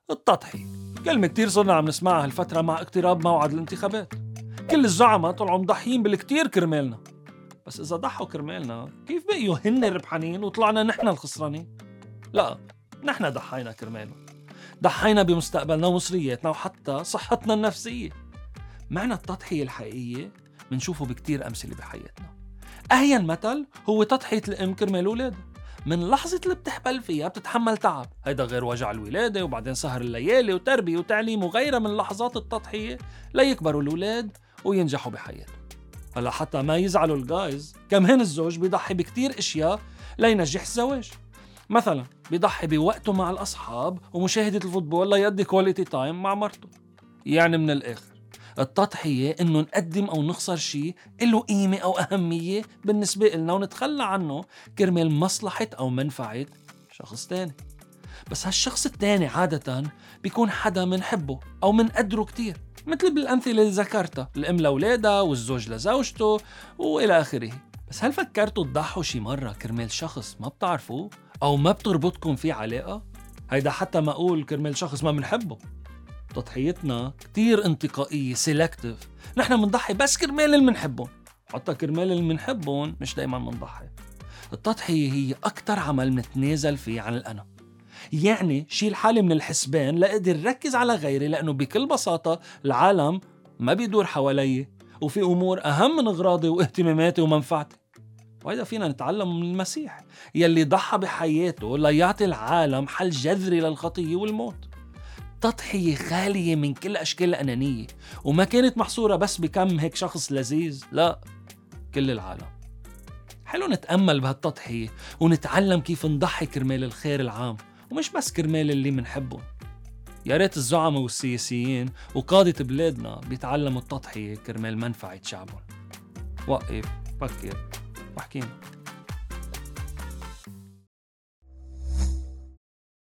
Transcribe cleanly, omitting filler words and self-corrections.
التضحية كلمة كتير صرنا عم نسمعها هالفترة مع اقتراب موعد الانتخابات. كل الزعماء طلعوا مضحيين بالكتير كرمالنا، بس إذا ضحوا كرمالنا كيف بقيوا هن ربحانين وطلعنا نحن الخسرانين؟ لا، نحن ضحينا كرمالهم، ضحينا بمستقبلنا ومصرياتنا وحتى صحتنا النفسية. معنى التضحية الحقيقية منشوفه بكتير أمثلة بحياتنا. أهين مثل هو تضحية الأم كرمال أولادها. من لحظة اللي بتحبل فيها بتتحمل تعب، هيدا غير وجع الولادة وبعدين سهر الليالي وتربية وتعليم وغيرها من لحظات التضحية ليكبروا الولاد وينجحوا بحياتهم. هلا حتى ما يزعلوا الجايز، كمان الزوج بيضحي بكتير اشياء لينجح الزواج. مثلا بيضحي بوقته مع الأصحاب ومشاهدة الفوتبول ليقضي كواليتي تايم مع مرته. يعني من الآخر التضحية إنه نقدم أو نخسر شيء إله قيمة أو أهمية بالنسبة لنا ونتخلى عنه كرمال مصلحة أو منفعة شخص تاني. بس هالشخص التاني عادة بيكون حدا منحبه أو منقدره كتير، مثل بالأمثلة اللي ذكرتها، الأم لأولادها والزوج لزوجته وإلى آخره. بس هل فكرتوا تضحوا شي مرة كرمال شخص ما بتعرفوه أو ما بتربطكم فيه علاقة؟ هيدا حتى ما أقول كرمال شخص ما منحبه. تضحيتنا كتير انتقائية سيلكتيف، نحن منضحي بس كرمال اللي منحبهم، حتى كرمال اللي منحبهم مش دايما منضحي. التضحية هي أكتر عمل منتنازل فيه عن الأنا، يعني شيل حالي من الحسبان لأقدر ركز على غيري، لأنه بكل بساطة العالم ما بيدور حوالي وفي أمور أهم من أغراضي واهتماماتي ومنفعتي. وهذا فينا نتعلم من المسيح يلي ضحى بحياته ليعطي العالم حل جذري للخطية والموت. تضحية خالية من كل أشكال الأنانية، وما كانت محصورة بس بكم هيك شخص لذيذ، لا، كل العالم. حلو نتأمل بهالتضحية ونتعلم كيف نضحي كرمال الخير العام ومش بس كرمال اللي منحبهم. يا ريت الزعماء والسياسيين وقادة بلادنا بيتعلموا التضحية كرمال منفعة شعبهم. وقف، فكر، واحكينا.